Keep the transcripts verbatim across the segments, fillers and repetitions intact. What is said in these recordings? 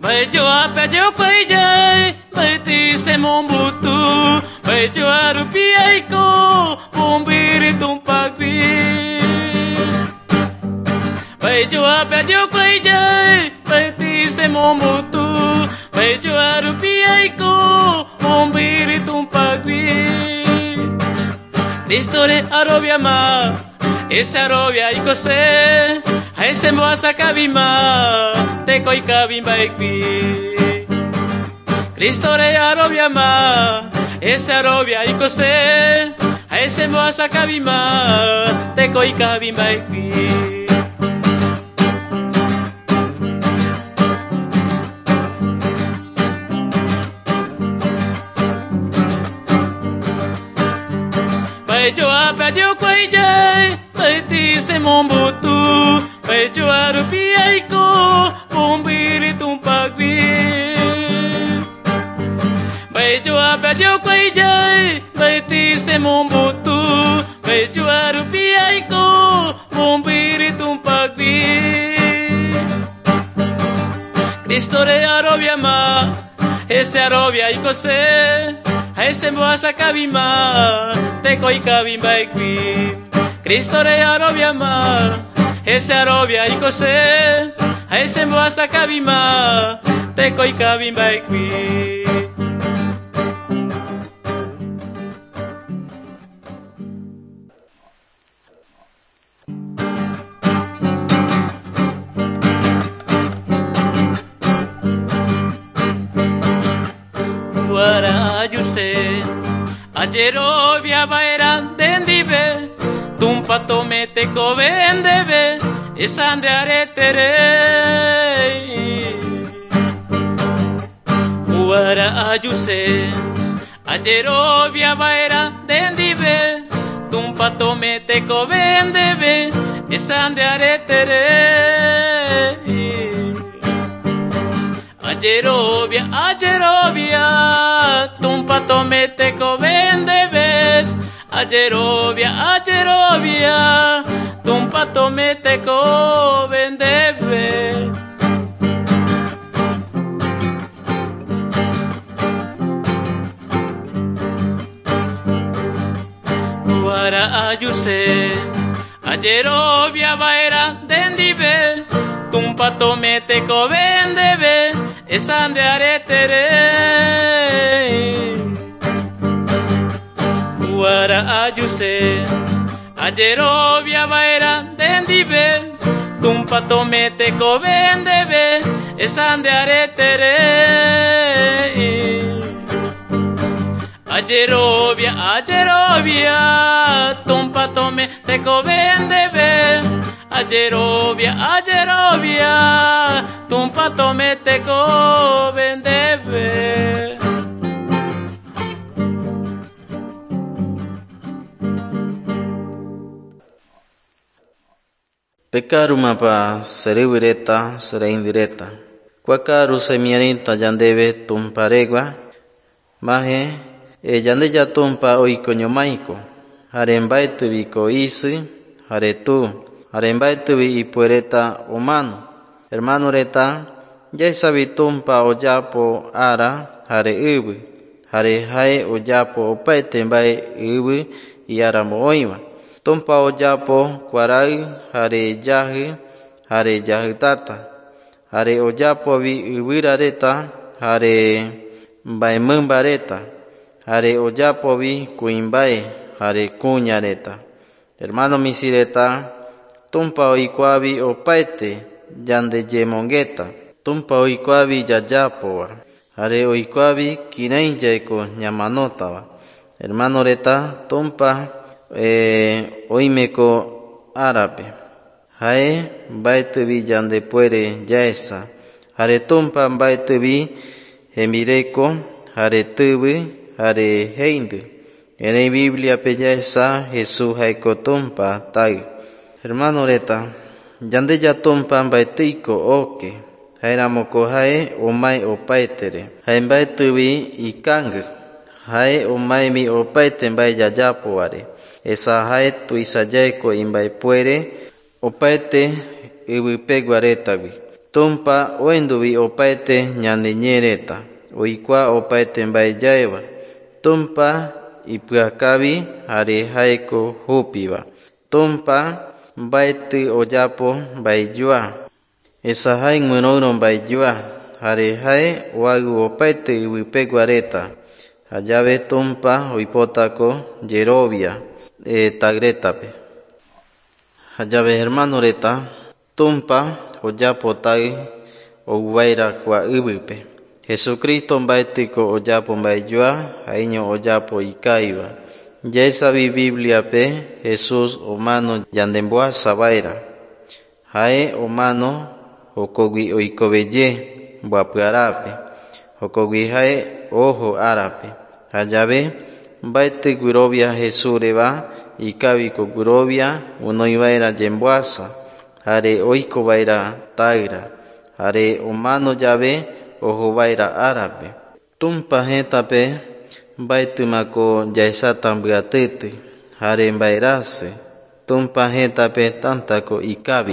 Bejo apa jo kwejai, beti se mombutu, bejo arupiaiko, bumbiri tumpagwi. Bejo apa jo kwejai, beti se mombutu, bejo arupiaiko, bumbiri tumpagwi. Distore arobia ma, ese arobia iko se. Ese moasa kabima, te koi kabimba ekbi. Cristo re arobia ma, ese arobia ikose. Ese moasa kabima, te koi kabimba ekbi. Bejo apa jo kwejai, beti se mombutu. Bejo arupiaiko, bumbiri tumpagwi. Bejo apa jo kwejai, beti se mombutu. Bejo arupiaiko, bumbiri tumpagwi. Cristo re arobia ma, ese arobia ikose. Ese moasa kabima, te koi kabimba ekwi. Cristo re arobia ma, ese arobia ikose. Ese moasa kabima, te koi kabimba ekwi. Ayuse, ayerovia baeran dendive, tumpa tomete covendeve, esande aretere. Uara ayuse, ayerovia baeran dendive, tumpa tomete covendeve, esande aretere. Ayerovia, ayerovia, tumpa tomete covende ves. Ayerovia, ayerovia, tumpa tomete covende ves. Guara ayuse, ayerovia baera dendive, tumpa tomete covende ves. Esande aretere. Uara ayuse, ayerovia baera dendive, tumpa tomete covendeve, esande aretere. Ayerovia, ayerovia, tumpa tomete covendeve. Ayerovia, ayerovia, tumpa tomete covendeve. Pekaru mapa sereuireta sere indireta. Kwakaru semiarita yandeve tumparegua. Maje e yandeya tumpa oiko ñomaiko. Hare mbaetuviko isi, hare tu. Hare mbaetuvi ipuereta humano. Hermano reta, yaisavi tumpa oyapo ara, hare ibu. Hare hae oyapo opaete mbae ibu y ara moiva. Tumpa oyapo kuarai, hare yahi, hare yahitata. Hare oyapo vi ibira reta, hare mbae mumba reta. Hare oyapo vi kuimbae, hare kuña reta. Hermano misireta, tumpa oikuavi opaete yande yemongeta. Tumpa oikuavi yayapoa. Hare oikuavi kirei yaiko ñamanotava. Hermano reta, tumpa eh, oimeko árape. Hae mbaetuvi yande puere yaesa. Hare tumpa mbaetuvi hemireko, hare tuvi, hare heindu. En Biblia pe yaesa Jesús haiko tumpa tai. Hermano reta, yande ya tumpa mbaetiko oke. Jaeramoko jae omae opaetere. Jae mbaetuvi ikangu. Jae omae mi opaete mbae yayapoare. Esa jae tuisayaeko imbae puere opaete ibipegua retavi. tumpa oenduvi opaete ñandeñereta, oikua opaete mbaeyaeva, tumpa ipyakavi jare jaeko jupiva, tumpa mbaeti oyapo mbaeyua, esa jae guiroiro mbaeyua, jare jae oaiu opaete ivɨpeguareta, jayave tumpa oipotako yerovia e, tagretape. Jayave hermano reta, tumpa oyapo taɨ ouvaera kua ɨvɨpe. Jesucristo mbaetiko oyapo mbaeyua, jaeño oyapo ikaviva. Yaesavi Bibliape Jesús omano yandemboasa vaera. Jae omano jokogui oikoveye mboapɨarape, jokogui jae ojo arape. Jayave mbaetɨ guirovia Jesúsreva, ikaviko guirovia guinoi vaera yemboasa, jare oiko vaera taɨra, jare omano yave ojo vaera arape. Tumpa jëtape mbaetɨmako yaesata mbɨatɨtɨ, jare mbaerasɨ. Tumpa jëtape tantako ikavi.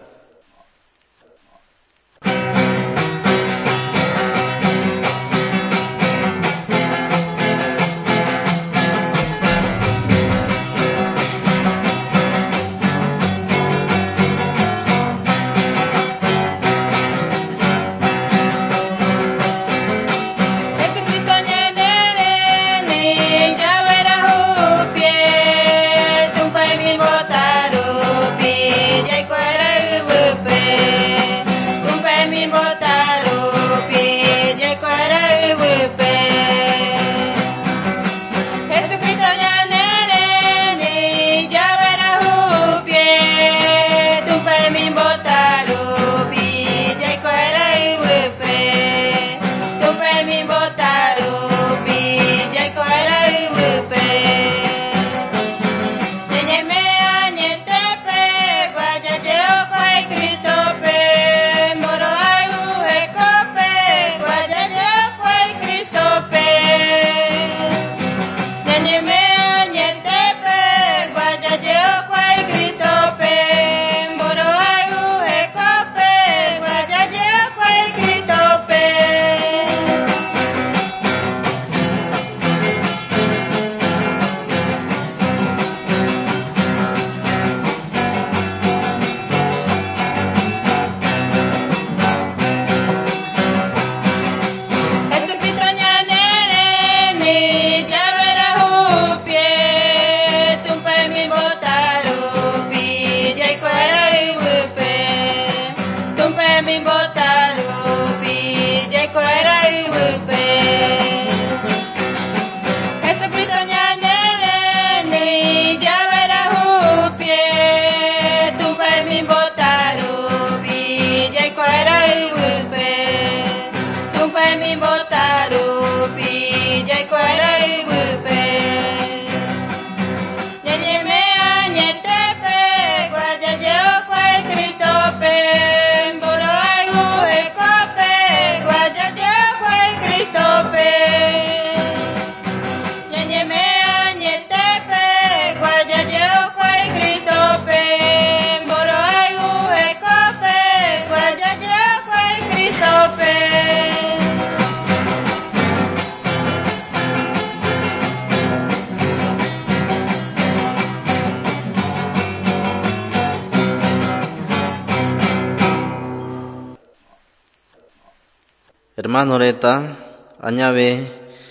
Hermano reta, añave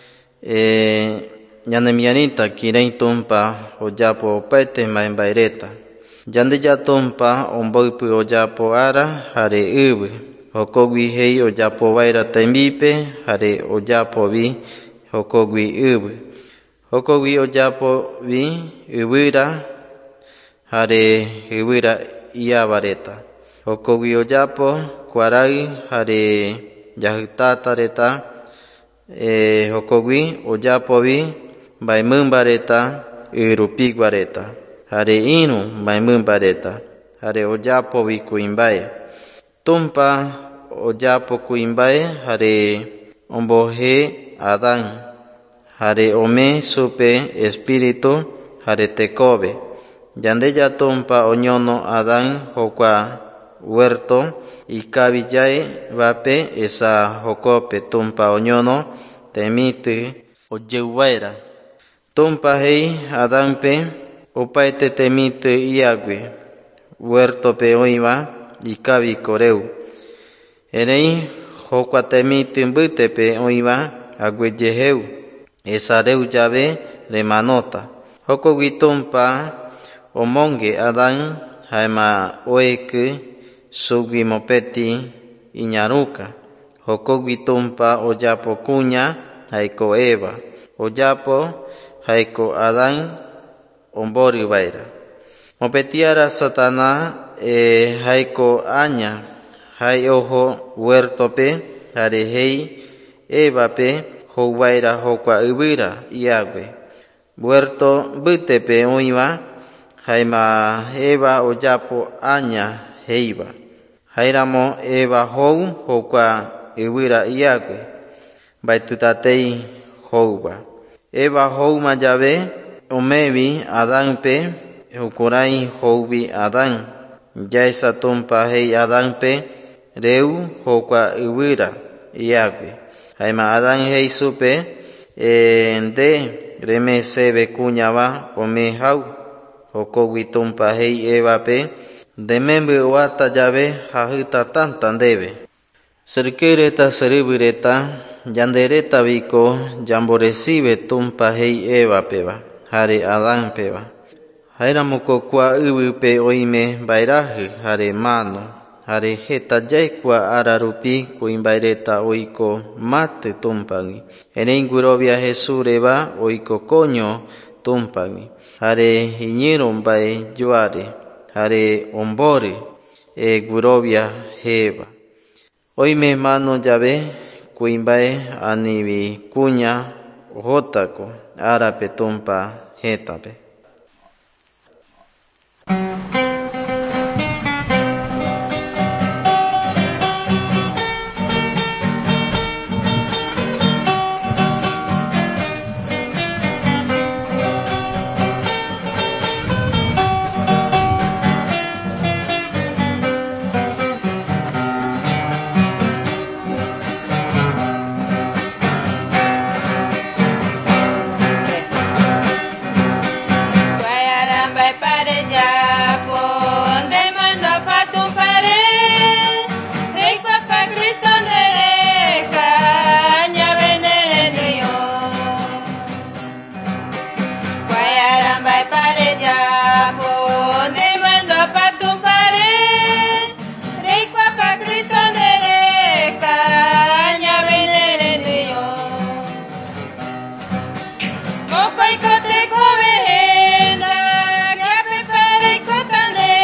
eh, ñanemiarita kirei tumpa oyapo opaete mbae mbae reta. Yandeya tumpa omboipɨ oyapo ara jare ɨvɨ. Jokogui jei oyapo vaera tembipe jare oyapovi jokogui ɨvɨ. Jokogui oyapovi ɨvɨra jare ɨvɨra iava reta. Jokogui oyapo kuarai jare yajɨtata reta, e, jokogui oyapovi mbaemɨmba reta ɨrupigua reta, jare iru mbaemɨmba reta, jare oyapovi kuimbae. Tumpa oyapo kuimbae jare omboje Adán, jare ome supe espíritu jare tekove. Yandeya tumpa oñono Adán jokua huerto y cabillae vape esa jocope tumpa oñono temite oyeuvaera. Tumpa hei Adánpe opaete temite iagüe huerto pe oiva y cabi coreu. Erei jocua temite mbytepe oiva agüeyeheu esa reu llave remanota. Jocogui tumpa omonge Adán jaema oeky sugui mopeti iñaruka. Jocogui tumpa oyapo kuña jaiko Eva. Oyapo jaiko Adán ombori vaera. Mopetiara Satana e jaiko aña jai ojo huertope jare hei Evape jouvaera jokua yvyra iagüe. Huerto mbytepe oiva jaema Eva oyapo aña heiva. Jaeramo Eva jou jokua yvyra iagüe. Mbaetɨtatei jouva. Eva jouma llave omevi Adánpe jukurai jouvi Adán. Yaesa tumpa hei Adánpe reu jokua yvyra iagüe. Jaema Adán hei supe e, nde reme sebe kuñava ome jau. Jokogui tumpa hei Evape dememby oata llave jajɨta tanta ndeve. Sырkɨreta sырɨvɨreta yandereta viko yamboresive tumpa hei Evapeva jare Adánpeva. Jaeramoko kua ɨvɨpe oime mbaerajɨ jare mano jare jeta yae kua ara rupi kuimbaereta oiko matɨ tumpagui. Erei guɨrovia Jesureva oiko koño tumpagui jare iñɨro mbae yuare jare omborɨ e guɨrovia jeva. Oime mano llave kuimbae anivi kuña ojotako arape tumpa jetape. Mokoiko te kove hena, kape pare kotane.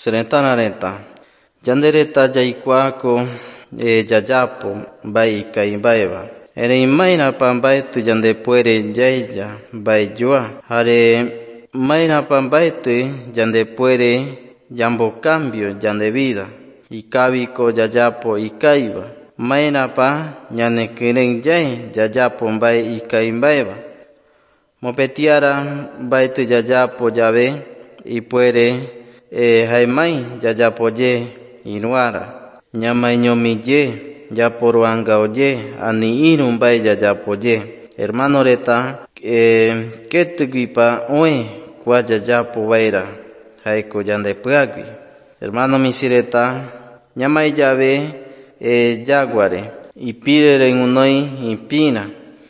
serentanareta. Yandereta yaikuako e, yayapo bai ikaimbaeva. Ere imaina pambaete yandepuere yaya bai yua. Hare maina pambaete yandepuere yambo cambio yandevida. Ikabiko yayapo ikaiba. Maina pa ñanekeren yay yayapo bai ikaimbaeva. Mopetiara baite yayapo yabe ipuere e jaimai yayapo ye inuara. Ñamaiñomi ye yaporuanga oye ani irun bai yayapo ye. Hermano reta eh, ketugipa oe kwa yayapo baira jaiko yandepuagui. Hermano misireta ñamai yabe e yaguare ipirere unoi impina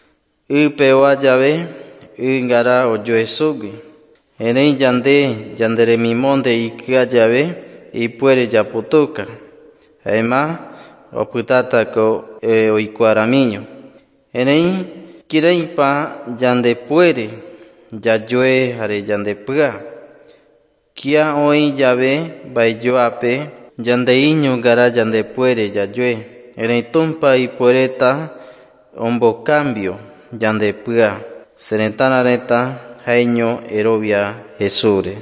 ipewa yabe ingara oyoesugui. Enei yande yandere mimonde ikia yabe ipuere yaputuka. Ema oputata ko e, oikuaramiño. Enei kireipa yandepuere yayue jare yandepua. Kia oi yabe bayoape yandeiño gara yandepuere yayue. Enei tumpa ipuereta ombo cambio yandepua. Serentanareta jaeño erobia Jesure.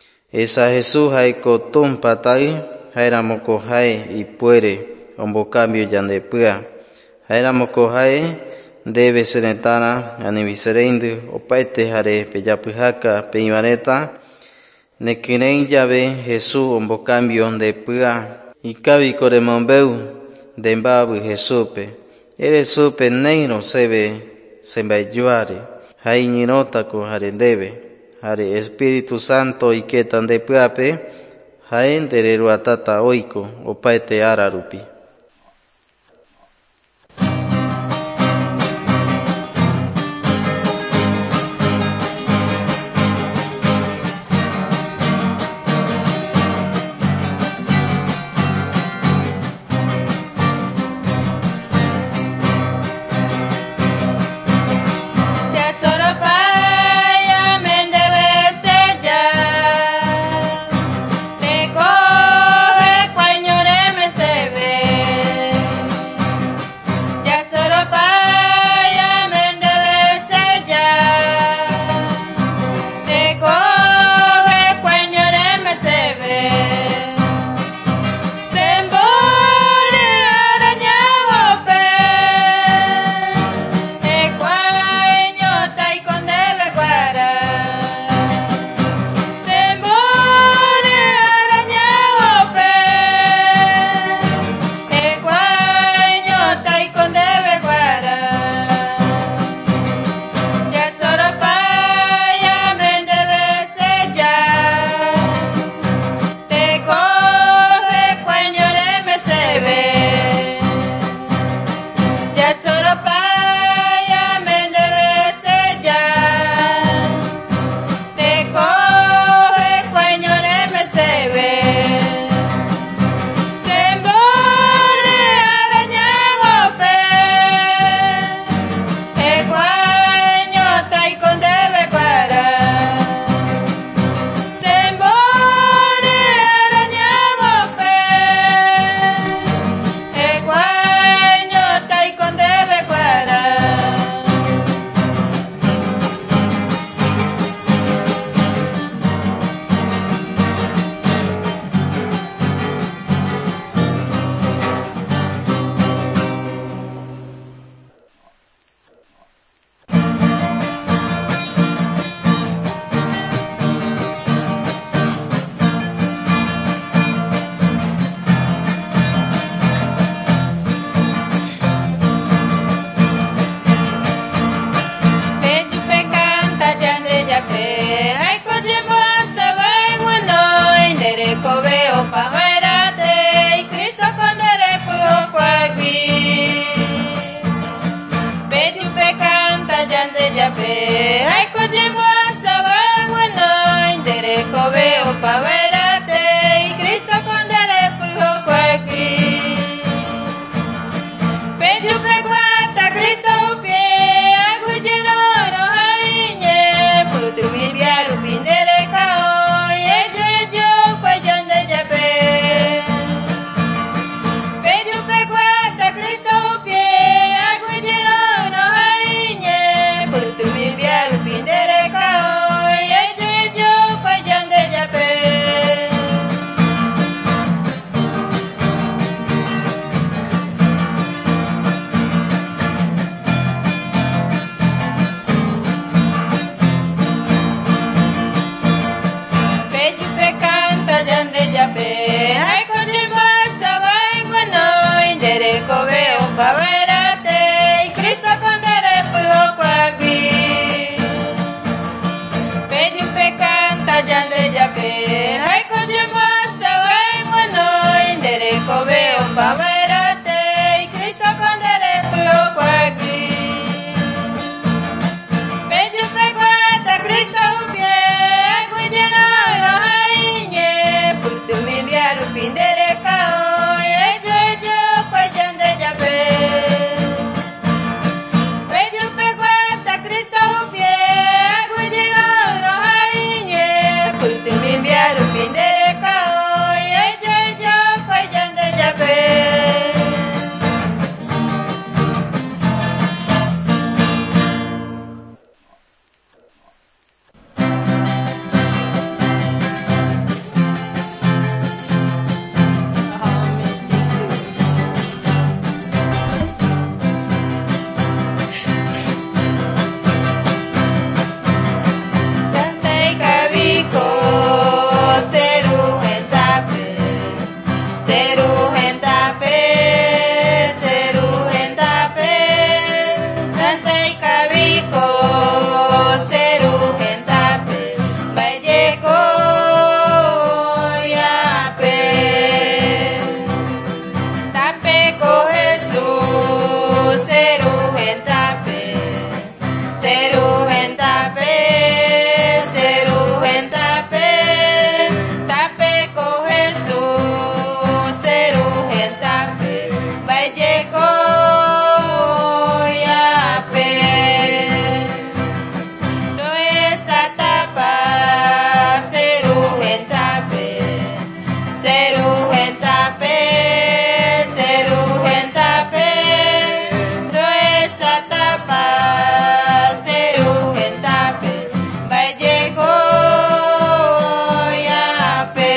Esa Jesús jaiko tumpa tai jaeramoko jae ipuere ombo cambio yandepua. Jaeramoko jae debe serentana aniviserendu opaete jare peyapujaka peimareta nekirei yabe Jesús ombo cambio ndepua. Ikabi koremombeu dembabu Jesupe. Ere supe neiro sebe sembayuare. Jaiñirota ko jare debe. Jare Espíritu Santo iketan depuape jaen dereruatata oiko opaete ararupi. Putu mi biaru pindere kao, ye ye yo, pues yande ya babairate Cristo condere tuyo kwagi Peju peguata Cristo upie Kujena rohainye Putu mimbiaru pindere kao Yejejo kwa jande jabe Peju peguata Cristo upie Kujena rohainye Putu mimbiaru pindere kao Yejejo kwa jande jabe Tantay kabiko seru hentape seru hentape seru hentape Tantay kabiko seru hentape Bayeko yape Tape ko Jesús seru hentape seru hentape seru hentape Tape ko Jesús seru hentape Bayeko yape No esa tapa seru hentape seru hentape seru hentape No esa tapa seru hentape Bayeko yape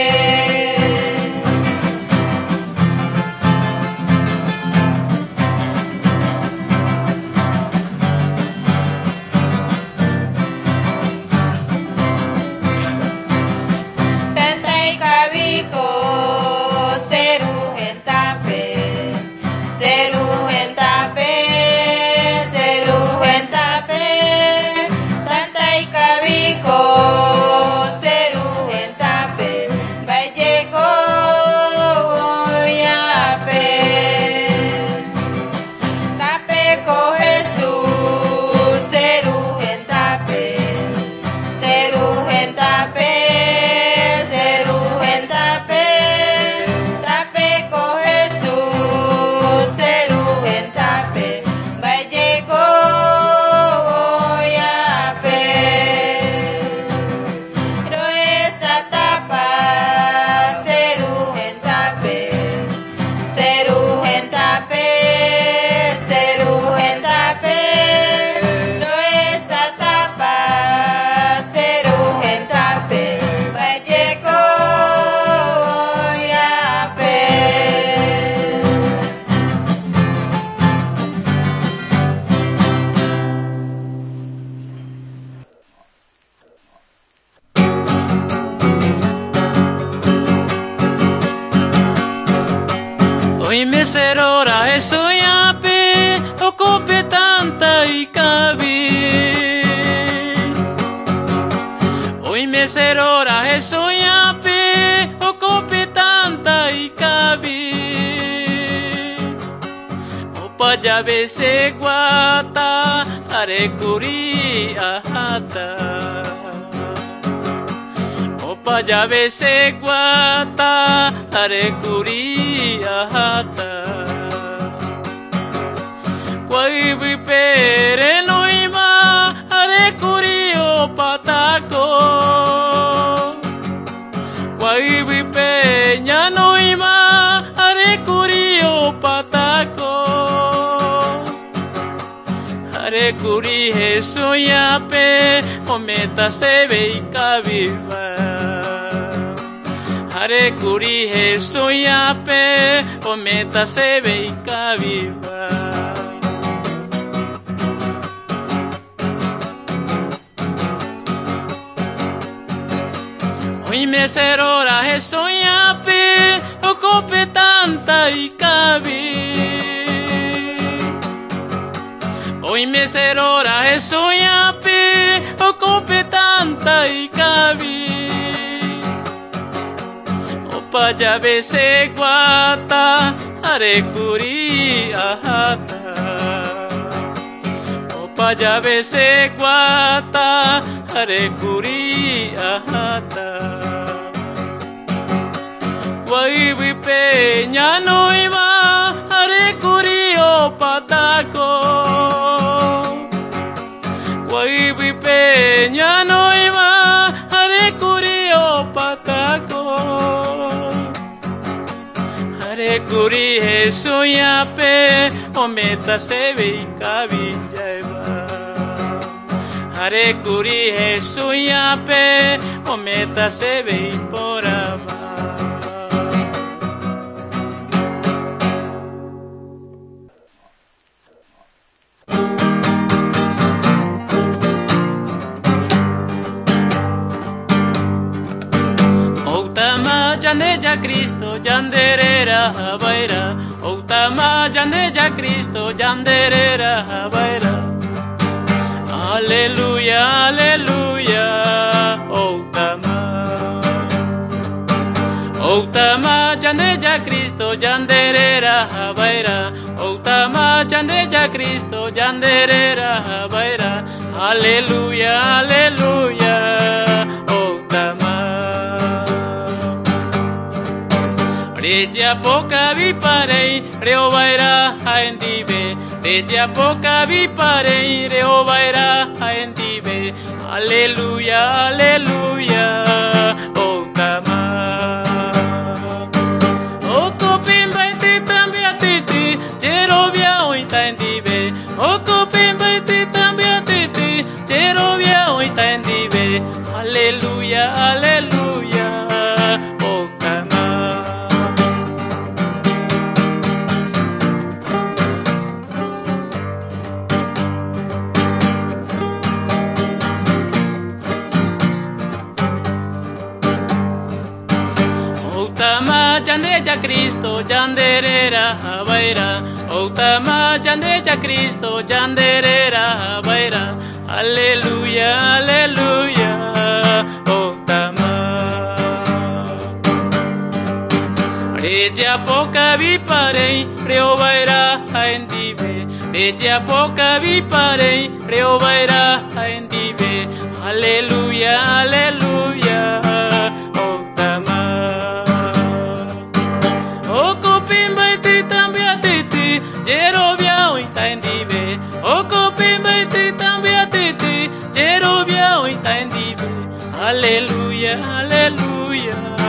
Tantay kabiko seru hentape seru hentape seru hentape Tantay kabiko seru hentape Bayeko yape Tape ko Jesús seru hentape seru hentape seru hentape Tape ko Jesús seru hentape Bayeko yape No esa tapa seru hentape seru hentape seru hentape No esa tapa seru hentape Bayeko yape Hoy me serora eso yape ocupe tanta y cabi Hoy me serora eso yape ocupe tanta y cabi Opa llave se guata are curi ahata Opa llave se guata are curi ahata Kwai vipere noima are curi opatako Kwai vipeña noima are curi opatako Are curi Jesús yape ometa se ve y caviva Hare curi Jesús yape ometa se ve y caviva Hoy me serora Jesús yape ocupe tanta y cavi Hoy me serora Jesús yape ocupe tanta y cavi Opa llave se guata hare kuri ahata opa llave se guata hare kuri ahata Guay peña no iba hare kuri opatako Guay peña no iba hare kuri opatako Hare kuri Jesús yape ometa se ve kabijaiba Hare kuri Jesús yape ometa se ve porama Yande ya Cristo, yanderera habaira. Outama yande ya Cristo, yanderera habaira. Aleluya, aleluya, outama. Outama yande ya Cristo, yanderera habaira. Outama yande ya Cristo, yanderera habaira. Aleluya, aleluya, outama. Reja poca vi parei, reo vaira haendibe. Reja poca vi parei, reo vaira haendibe. Aleluya, aleluya, otama. Oko pimba iti tambia titi, jerovia oita endibe. Oko pimba iti tambia titi, jerovia oita endibe. Aleluya, aleluya, otama. Outama yande ya Cristo, yanderera habaira. Outama yande ya Cristo, yanderera habaira. Aleluya, aleluya, outama. Reja poca vi parei, reo vaira haendibe. Reja poca vi parei, reo vaira haendibe. Aleluya, aleluya, outama. Oko pimba iti tambia titi, jerovia oita endibe. Oko pimba iti tambia titi, jerovia oita endibe. Aleluya, aleluya.